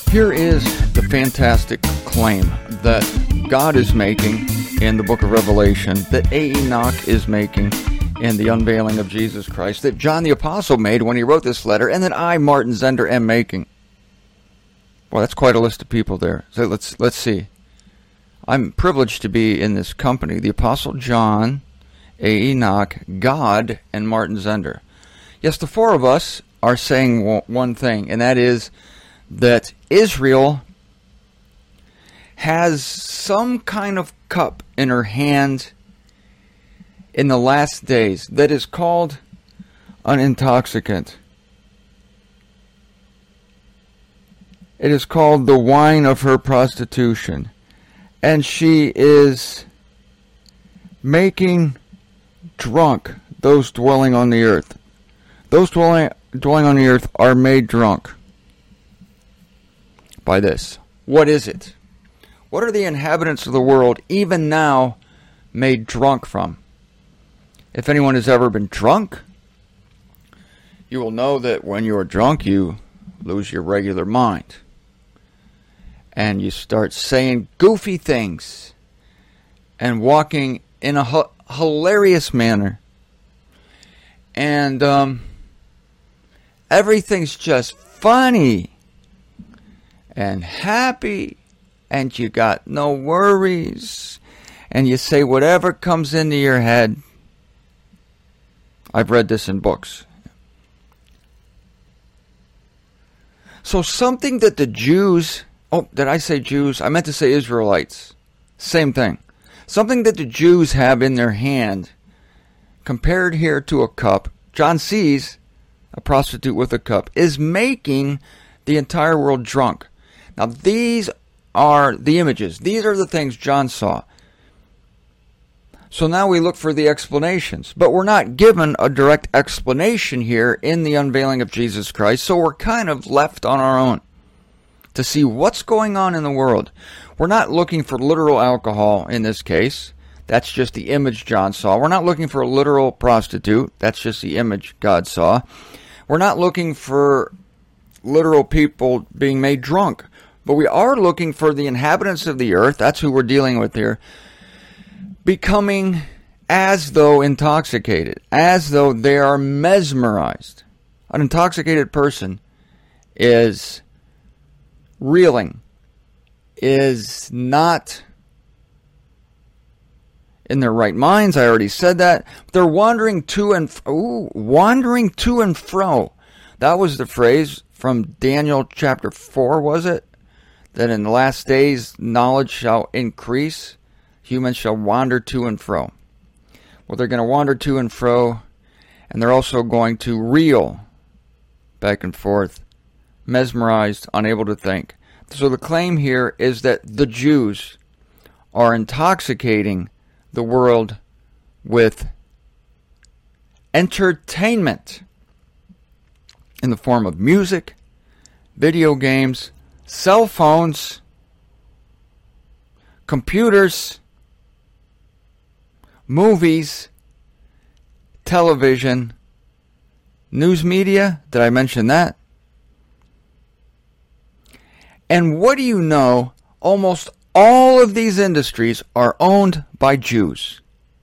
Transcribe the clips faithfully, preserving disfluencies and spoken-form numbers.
Here is the fantastic claim that God is making in the book of Revelation, that Enoch is making in the unveiling of Jesus Christ, that John the Apostle made when he wrote this letter, and that I, Martin Zender, am making. Well, that's quite a list of people there. So let's let's see. I'm privileged to be in this company. The Apostle John, A. Enoch, God, and Martin Zender. Yes, the four of us are saying one thing, and that is that Israel has some kind of cup in her hand in the last days that is called an intoxicant. It is called the wine of her prostitution. And she is making drunk those dwelling on the earth. Those dwelling, dwelling on the earth are made drunk by this. What is it? What are the inhabitants of the world, even now, made drunk from? If anyone has ever been drunk, you will know that when you are drunk, you lose your regular mind. And you start saying goofy things and walking in a h- hilarious manner. And um, everything's just funny and happy. And you got no worries. And you say whatever comes into your head. I've read this in books. So something that the Jews... Oh, did I say Jews? I meant to say Israelites. Same thing. Something that the Jews have in their hand, compared here to a cup, John sees a prostitute with a cup, is making the entire world drunk. Now, these are the images. These are the things John saw. So now we look for the explanations. But we're not given a direct explanation here in the unveiling of Jesus Christ, so we're kind of left on our own to see what's going on in the world. We're not looking for literal alcohol in this case. That's just the image John saw. We're not looking for a literal prostitute. That's just the image God saw. We're not looking for literal people being made drunk. But we are looking for the inhabitants of the earth, that's who we're dealing with here, becoming as though intoxicated, as though they are mesmerized. An intoxicated person is reeling, is not in their right minds. I already said that. They're wandering to and fro. Ooh, wandering to and fro. That was the phrase from Daniel chapter four, was it? That in the last days knowledge shall increase. Humans shall wander to and fro. Well, they're going to wander to and fro, and they're also going to reel back and forth, mesmerized, unable to think. So the claim here is that the Jews are intoxicating the world with entertainment in the form of music, video games, cell phones, computers, movies, television, news media. Did I mention that? And what do you know? Almost all of these industries are owned by Jews.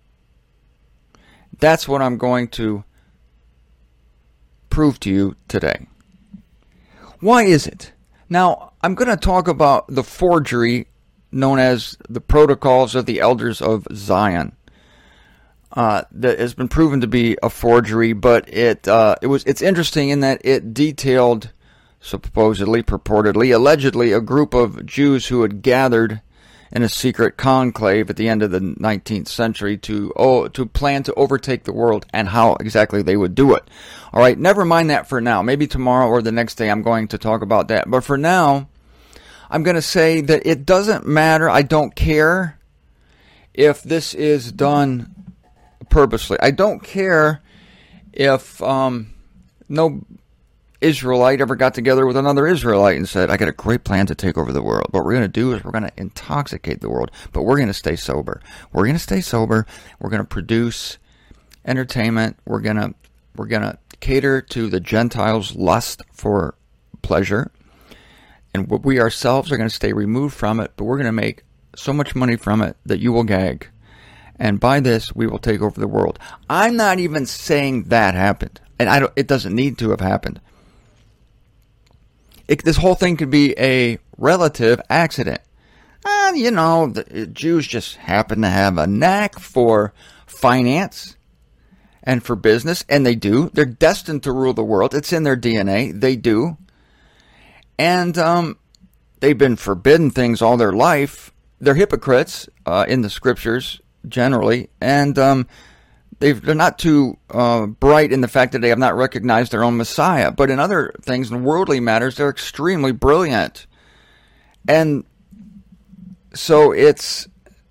That's what I'm going to prove to you today. Why is it? Now, I'm going to talk about the forgery known as the Protocols of the Elders of Zion. Uh, that has been proven to be a forgery, but it uh, it was it's interesting in that it detailed, supposedly, purportedly, allegedly, a group of Jews who had gathered in a secret conclave at the end of the nineteenth century to oh, to plan to overtake the world, and how exactly they would do it. All right, never mind that for now. Maybe tomorrow or the next day I'm going to talk about that. But for now, I'm going to say that it doesn't matter. I don't care if this is done purposely. I don't care if um, no Israelite ever got together with another Israelite and said, I got a great plan to take over the world. What we're going to do is we're going to intoxicate the world, but we're going to stay sober. We're going to stay sober. We're going to produce entertainment. We're going to we're going to cater to the Gentiles' lust for pleasure. And we ourselves are going to stay removed from it, but we're going to make so much money from it that you will gag. And by this, we will take over the world. I'm not even saying that happened. And I don't, it doesn't need to have happened. It, this whole thing could be a relative accident. Uh, you know, the Jews just happen to have a knack for finance and for business. And they do. They're destined to rule the world. It's in their D N A. They do. And um, they've been forbidden things all their life. They're hypocrites uh, in the scriptures, generally. And um, they've, they're not too uh, bright in the fact that they have not recognized their own Messiah. But in other things, in worldly matters, they're extremely brilliant. And so it's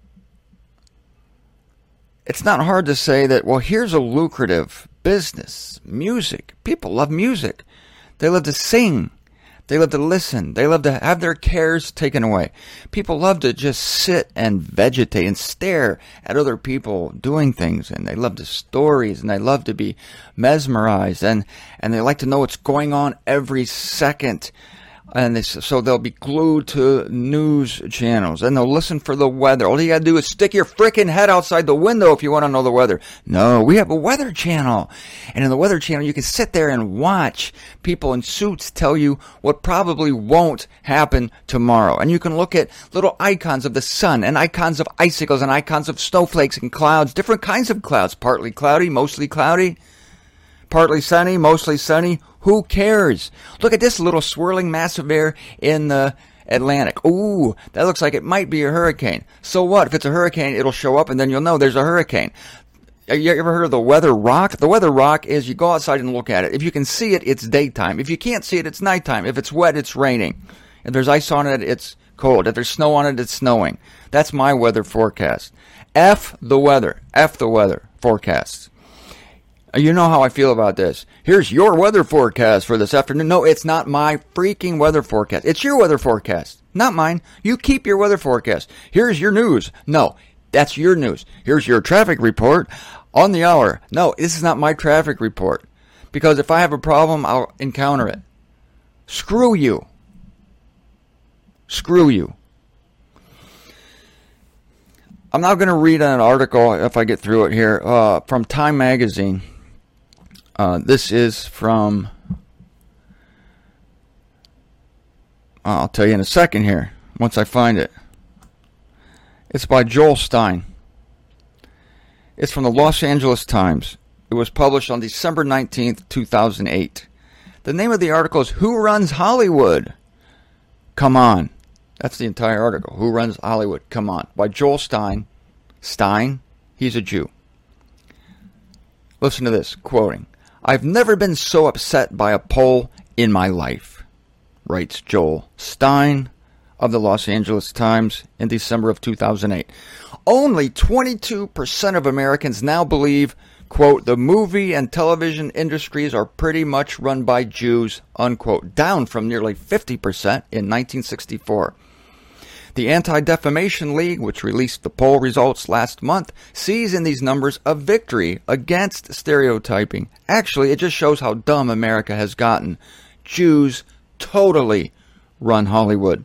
it's not hard to say that, well, here's a lucrative business, music. People love music. They love to sing. They love to listen. They love to have their cares taken away. People love to just sit and vegetate and stare at other people doing things. And they love the stories. And they love to be mesmerized. And, and they like to know what's going on every second. And they, so they'll be glued to news channels. And they'll listen for the weather. All you got to do is stick your frickin' head outside the window if you want to know the weather. No, we have a weather channel. And in the weather channel, you can sit there and watch people in suits tell you what probably won't happen tomorrow. And you can look at little icons of the sun and icons of icicles and icons of snowflakes and clouds. Different kinds of clouds. Partly cloudy, mostly cloudy. Partly sunny, mostly sunny. Who cares? Look at this little swirling mass of air in the Atlantic. Ooh, that looks like it might be a hurricane. So what? If it's a hurricane, it'll show up and then you'll know there's a hurricane. You ever heard of the weather rock? The weather rock is you go outside and look at it. If you can see it, it's daytime. If you can't see it, it's nighttime. If it's wet, it's raining. If there's ice on it, it's cold. If there's snow on it, it's snowing. That's my weather forecast. F the weather. F the weather forecasts. You know how I feel about this. Here's your weather forecast for this afternoon. No, it's not my freaking weather forecast. It's your weather forecast, not mine. You keep your weather forecast. Here's your news. No, that's your news. Here's your traffic report on the hour. No, this is not my traffic report. Because if I have a problem, I'll encounter it. Screw you. Screw you. I'm now going to read an article, if I get through it here, uh, from Time Magazine. Uh, this is from, I'll tell you in a second here, once I find it. It's by Joel Stein. It's from the Los Angeles Times. It was published on December nineteenth, two thousand eight. The name of the article is Who Runs Hollywood? Come on. That's the entire article. Who Runs Hollywood? Come on. By Joel Stein. Stein, he's a Jew. Listen to this, quoting. I've never been so upset by a poll in my life, writes Joel Stein of the Los Angeles Times in December of two thousand eight. Only twenty-two percent of Americans now believe, quote, the movie and television industries are pretty much run by Jews, unquote, down from nearly fifty percent in nineteen sixty-four. The Anti-Defamation League, which released the poll results last month, sees in these numbers a victory against stereotyping. Actually, it just shows how dumb America has gotten. Jews totally run Hollywood.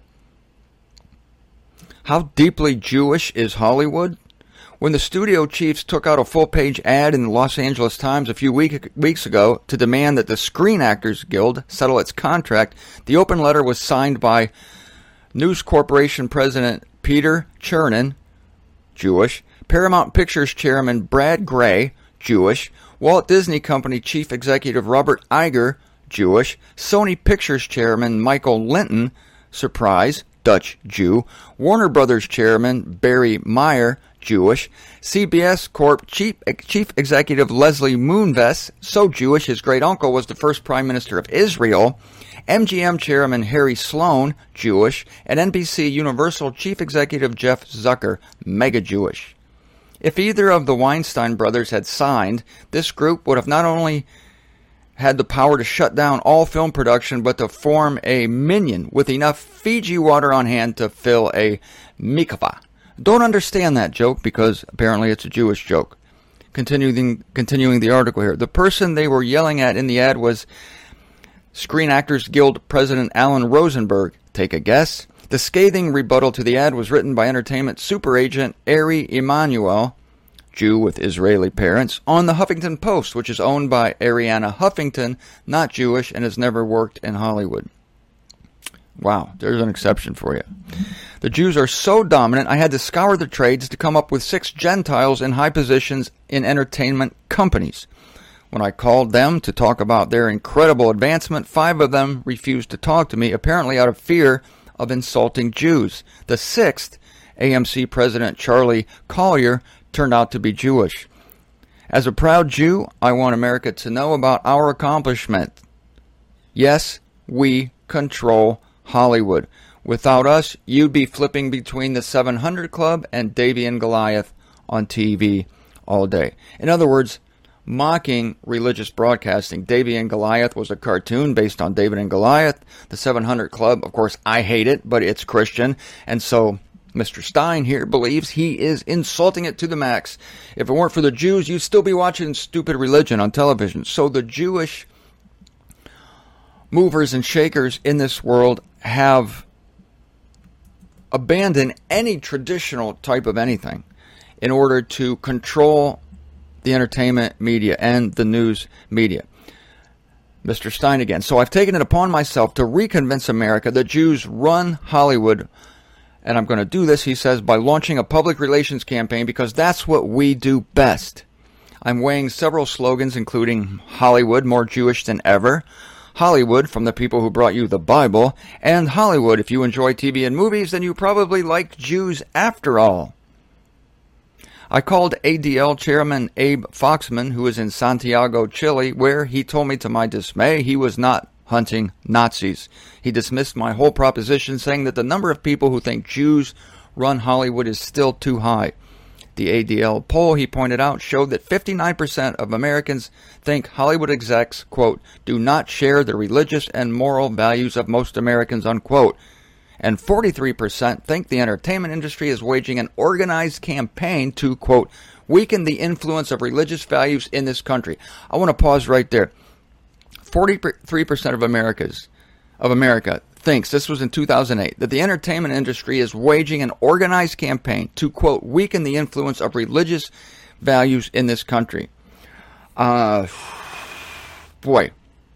How deeply Jewish is Hollywood? When the studio chiefs took out a full-page ad in the Los Angeles Times a few week, weeks ago to demand that the Screen Actors Guild settle its contract, the open letter was signed by News Corporation President Peter Chernin, Jewish, Paramount Pictures Chairman Brad Gray, Jewish, Walt Disney Company Chief Executive Robert Iger, Jewish, Sony Pictures Chairman Michael Linton, surprise, Dutch Jew, Warner Brothers Chairman Barry Meyer, Jewish, C B S Corp Chief, Chief Executive Leslie Moonves, so Jewish his great-uncle was the first Prime Minister of Israel, M G M Chairman Harry Sloan, Jewish, and N B C Universal Chief Executive Jeff Zucker, mega-Jewish. If either of the Weinstein brothers had signed, this group would have not only had the power to shut down all film production, but to form a minyan with enough Fiji water on hand to fill a mikvah. Don't understand that joke because apparently it's a Jewish joke. Continuing, continuing the article here. The person they were yelling at in the ad was Screen Actors Guild President Alan Rosenberg, Take a guess. The scathing rebuttal to the ad was written by entertainment super agent Ari Emanuel, Jew with Israeli parents, on the Huffington Post, which is owned by Ariana Huffington, not Jewish, and has never worked in Hollywood. Wow, there's an exception for you. The Jews are so dominant, I had to scour the trades to come up with six Gentiles in high positions in entertainment companies. When I called them to talk about their incredible advancement, five of them refused to talk to me, apparently out of fear of insulting Jews. The sixth, A M C President Charlie Collier, turned out to be Jewish. As a proud Jew, I want America to know about our accomplishment. Yes, we control Hollywood. Without us, you'd be flipping between the seven hundred Club and Davey and Goliath on T V all day. In other words, mocking religious broadcasting. Davey and Goliath was a cartoon based on David and Goliath. The seven hundred Club, of course, I hate it, but it's Christian. And so Mister Stein here believes he is insulting it to the max. If it weren't for the Jews, you'd still be watching stupid religion on television. So the Jewish movers and shakers in this world have abandoned any traditional type of anything in order to control the entertainment media and the news media. Mister Stein again. So I've taken it upon myself to reconvince America that Jews run Hollywood, and I'm going to do this, he says, by launching a public relations campaign because that's what we do best. I'm weighing several slogans, including Hollywood, more Jewish than ever, Hollywood, from the people who brought you the Bible, and Hollywood, if you enjoy T V and movies, then you probably like Jews after all. I called A D L Chairman Abe Foxman, who is in Santiago, Chile, where he told me to my dismay he was not hunting Nazis. He dismissed my whole proposition, saying that the number of people who think Jews run Hollywood is still too high. The A D L poll, he pointed out, showed that fifty-nine percent of Americans think Hollywood execs, quote, do not share the religious and moral values of most Americans, unquote. And forty-three percent think the entertainment industry is waging an organized campaign to, quote, weaken the influence of religious values in this country. I want to pause right there. forty-three percent of Americans, of America thinks, this was in two thousand eight, that the entertainment industry is waging an organized campaign to, quote, weaken the influence of religious values in this country. Uh, boy.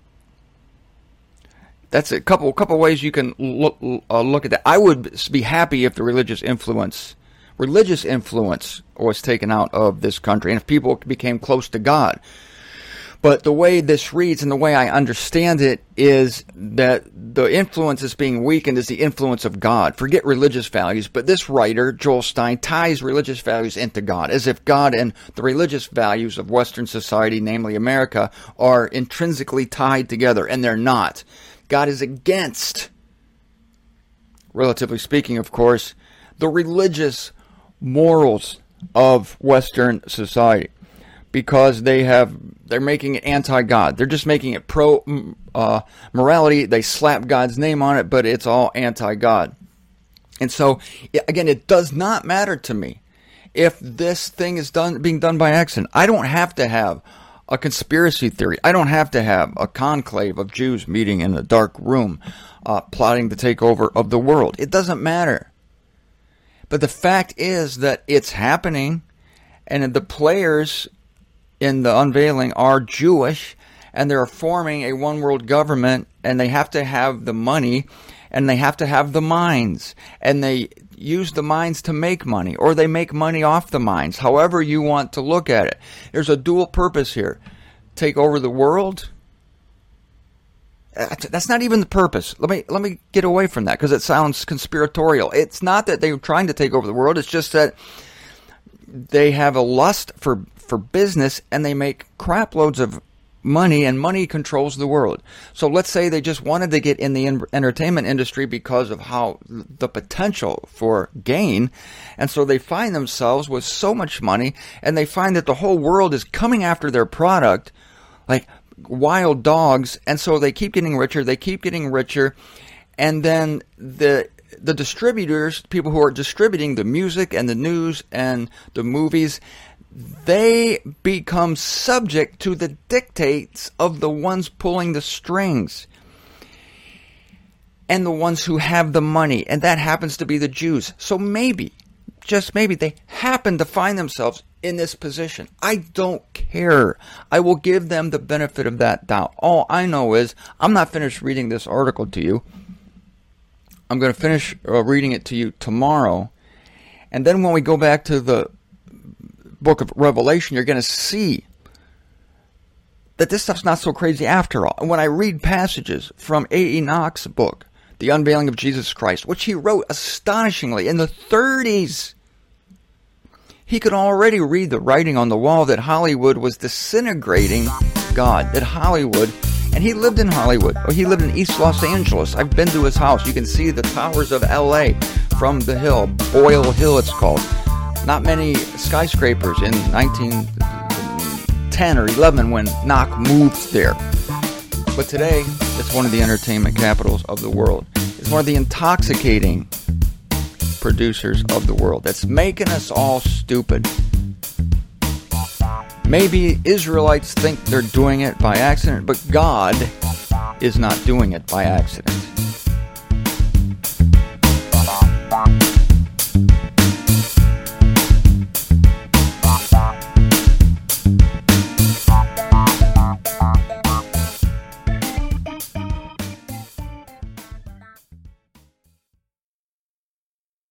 That's a couple couple ways you can look uh, look at that. I would be happy if the religious influence, religious influence was taken out of this country, and if people became close to God. But the way this reads and the way I understand it is that the influence that's being weakened is the influence of God. Forget religious values, but this writer, Joel Stein, ties religious values into God, as if God and the religious values of Western society, namely America, are intrinsically tied together, and they're not. God is against, relatively speaking, of course, the religious morals of Western society, because they have they're making it anti-God. They're just making it pro uh, morality. They slap God's name on it, but it's all anti-God. And so, again, it does not matter to me if this thing is done being done by accident. I don't have to have a conspiracy theory. I don't have to have a conclave of Jews meeting in a dark room, uh, plotting to take over of the world. It doesn't matter. But the fact is that it's happening, and the players in the unveiling are Jewish, and they're forming a one-world government, and they have to have the money, and they have to have the mines, and they use the mines to make money, or they make money off the mines, however you want to look at it. There's a dual purpose here. Take over the world? That's not even the purpose. Let me let me get away from that, because it sounds conspiratorial. It's not that they're trying to take over the world. It's just that they have a lust for, for business, and they make crap loads of money, and money controls the world. So let's say they just wanted to get in the in- entertainment industry because of how the potential for gain, and so they find themselves with so much money, and they find that the whole world is coming after their product like wild dogs, and so they keep getting richer, they keep getting richer, and then the the distributors, people who are distributing the music and the news and the movies, they become subject to the dictates of the ones pulling the strings. and the ones who have the money, and that happens to be the Jews. So maybe, just maybe, they happen to find themselves in this position. I don't care. I will give them the benefit of that doubt. All I know is I'm not finished reading this article to you. I'm going to finish uh, reading it to you tomorrow. And then when we go back to the book of Revelation, you're going to see that this stuff's not so crazy after all. And when I read passages from A. Enoch's book, The Unveiling of Jesus Christ, which he wrote astonishingly in the thirties, he could already read the writing on the wall that Hollywood was disintegrating God. That Hollywood, and he lived in Hollywood, or he lived in East Los Angeles. I've been to his house. You can see the towers of L A from the hill. Boyle Hill, it's called. Not many skyscrapers in nineteen ten or eleven when Knock moved there. But today, it's one of the entertainment capitals of the world. It's one of the intoxicating producers of the world that's making us all stupid. Maybe Israelites think they're doing it by accident, but God is not doing it by accident.